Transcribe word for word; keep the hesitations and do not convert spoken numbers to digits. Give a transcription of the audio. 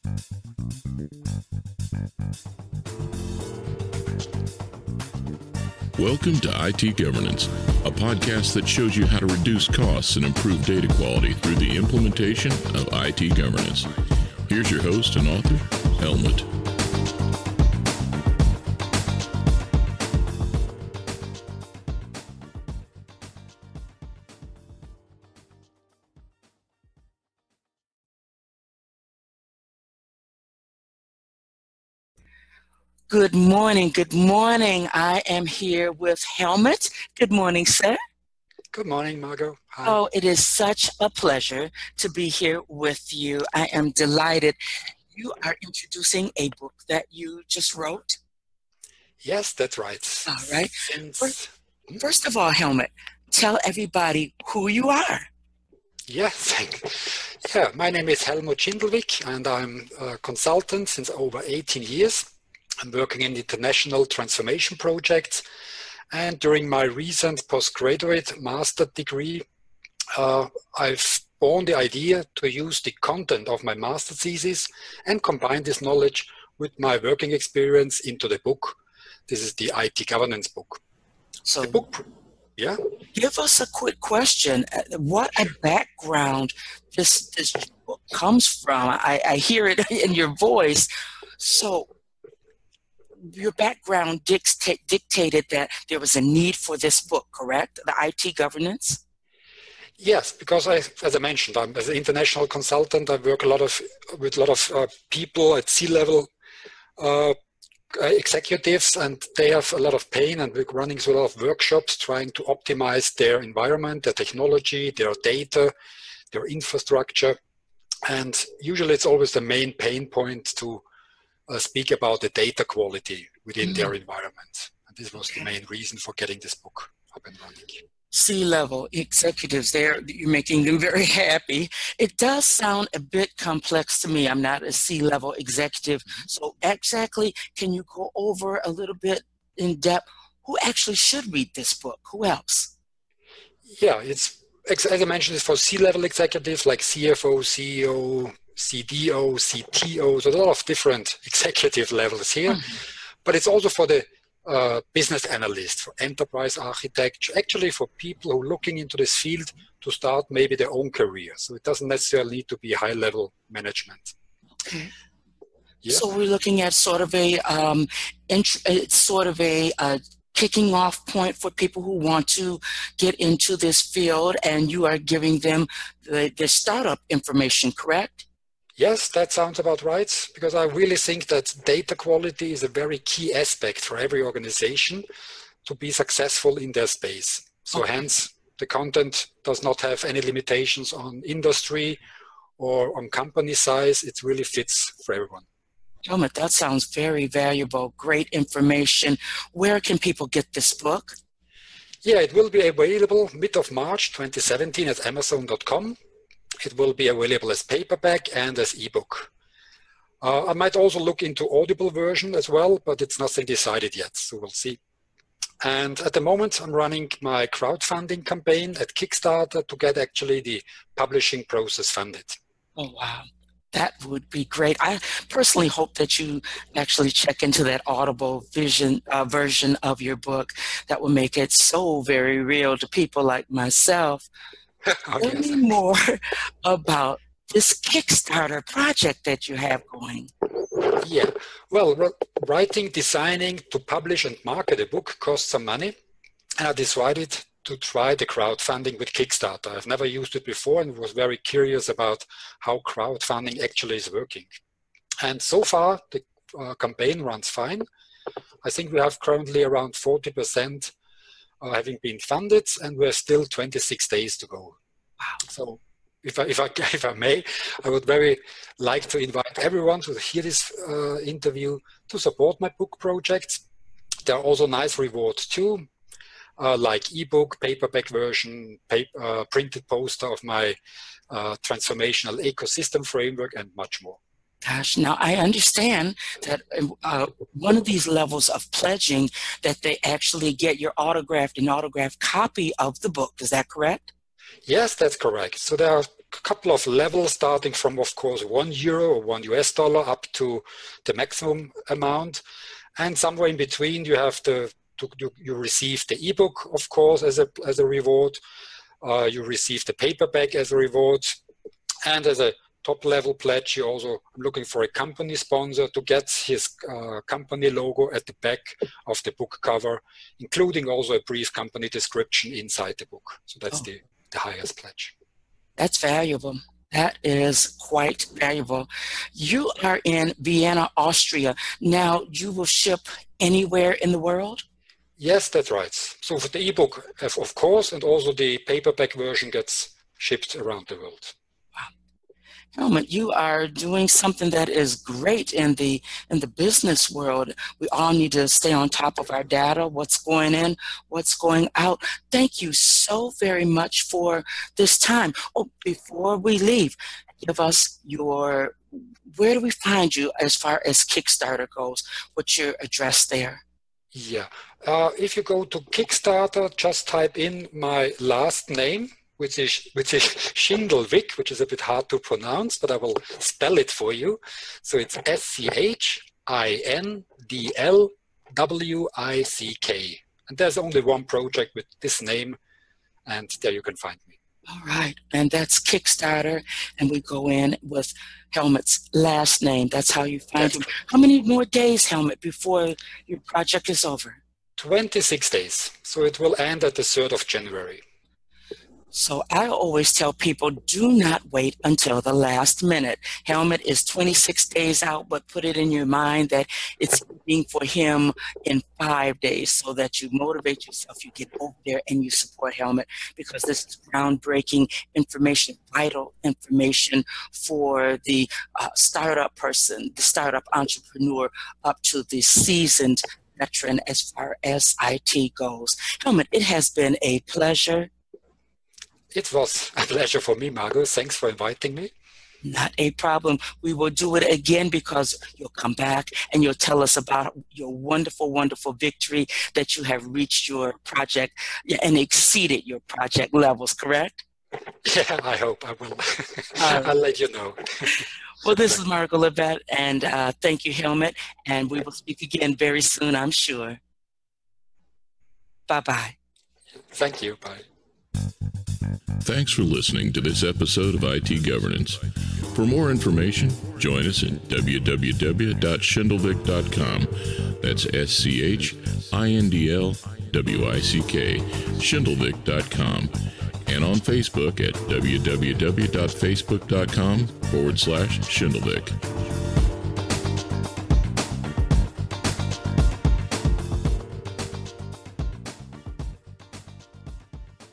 Welcome to I T Governance, a podcast that shows you how to reduce costs and improve data quality through the implementation of I T governance. Here's your host and author, Helmut. Good morning. Good morning. I am here with Helmut. Good morning, sir. Good morning, Margot. Hi. Oh, it is such a pleasure to be here with you. I am delighted. You are introducing a book that you just wrote. Yes, that's right. All right. Since... First, first of all, Helmut, tell everybody who you are. Yeah, thanks. Yeah, my name is Helmut Schindelwig, and I'm a consultant since over eighteen years. I'm working in international transformation projects, and during my recent postgraduate master degree, uh, I've born the idea to use the content of my master thesis and combine this knowledge with my working experience into the book. This is the I T governance book. So, the book, yeah. Give us a quick question. What a background this this book comes from. I, I hear it in your voice. So. Your background dictate, dictated that there was a need for this book, correct? The I T governance? Yes, because I, as I mentioned, I'm as an international consultant. I work a lot of with a lot of uh, people at C-level uh, executives, and they have a lot of pain, and we're running through a lot of workshops trying to optimize their environment, their technology, their data, their infrastructure. And usually it's always the main pain point to Uh, speak about the data quality within mm. their environment. And this was okay. the main reason for getting this book up and running. C-level executives there, you're making them very happy. It does sound a bit complex to me. I'm not a C-level executive. So exactly, can you go over a little bit in depth? Who actually should read this book? Who else? Yeah, it's, as I mentioned, it's for C-level executives like C F O, C E O, C D O, C T O, so a lot of different executive levels here. Mm-hmm. But it's also for the uh, business analyst, for enterprise architecture, actually for people who are looking into this field to start maybe their own career. So it doesn't necessarily need to be high-level management. Okay. Yeah. So we're looking at sort of a, um, int- it's sort of a uh, kicking off point for people who want to get into this field, and you are giving them the, the startup information, correct? Yes, that sounds about right, because I really think that data quality is a very key aspect for every organization to be successful in their space. So okay. hence, the content does not have any limitations on industry or on company size. It really fits for everyone. Helmut, that sounds very valuable, great information. Where can people get this book? Yeah, it will be available mid of March twenty seventeen at amazon dot com. It will be available as paperback and as ebook. Uh, I might also look into Audible version as well, but it's nothing decided yet, so we'll see. And at the moment, I'm running my crowdfunding campaign at Kickstarter to get actually the publishing process funded. Oh, wow. That would be great. I personally hope that you actually check into that Audible vision uh, version of your book. That will make it so very real to people like myself. Oh, Tell yes. me more about this Kickstarter project that you have going. Yeah, well, writing, designing, to publish and market a book costs some money. And I decided to try the crowdfunding with Kickstarter. I've never used it before and was very curious about how crowdfunding actually is working. And so far, the uh, campaign runs fine. I think we have currently around forty percent Uh, having been funded, and we're still twenty-six days to go. Wow. So if I, if I, if I may, I would very like to invite everyone to hear this uh, interview to support my book project. There are also nice rewards too, uh, like ebook, paperback version, paper, uh, printed poster of my uh, transformational ecosystem framework, and much more. Gosh, now I understand that uh, one of these levels of pledging that they actually get your autographed and autographed copy of the book. Is that correct? Yes, that's correct. So there are couple of levels, starting from, of course, one euro or one U S dollar up to the maximum amount. And somewhere in between, you have the, to, you, you receive the ebook, of course, as a, as a reward. Uh, you receive the paperback as a reward. And as a top level pledge, you also I'm looking for a company sponsor to get his uh, company logo at the back of the book cover, including also a brief company description inside the book. So that's oh. the, the highest pledge. That's valuable. That is quite valuable. You are in Vienna, Austria. Now, you will ship anywhere in the world? Yes, that's right. So for the ebook, of course, and also the paperback version gets shipped around the world. Helmut, you are doing something that is great in the in the business world. We all need to stay on top of our data, what's going in, what's going out. Thank you so very much for this time. Oh, before we leave, give us your, where do we find you as far as Kickstarter goes? What's your address there? Yeah, uh, if you go to Kickstarter, just type in my last name, which is which is Schindlwijk, which is a bit hard to pronounce, but I will spell it for you. So it's S C H I N D L W I C K. And there's only one project with this name, and there you can find me. All right, and that's Kickstarter, and we go in with Helmut's last name. That's how you find that's him. How many more days, Helmut, before your project is over? twenty-six days. So it will end at the third of January. So I always tell people, do not wait until the last minute. Helmut is twenty-six days out, but put it in your mind that it's being for him in five days so that you motivate yourself, you get over there and you support Helmut, because this is groundbreaking information, vital information for the uh, startup person, the startup entrepreneur, up to the seasoned veteran as far as I T goes. Helmut, it has been a pleasure. It was a pleasure for me, Margot. Thanks for inviting me. Not a problem. We will do it again because you'll come back and you'll tell us about your wonderful, wonderful victory that you have reached your project and exceeded your project levels, correct? Yeah, I hope I will. Uh, I'll let you know. Well, this is Margot Levet, and uh, thank you, Helmut, and we will speak again very soon, I'm sure. Bye-bye. Thank you. Bye. Thanks for listening to this episode of I T Governance. For more information, join us at w w w dot schindlvik dot com. That's S C H I N D L W I C K, schindlvik dot com. And on Facebook at w w w dot facebook dot com forward slash Schindlvik.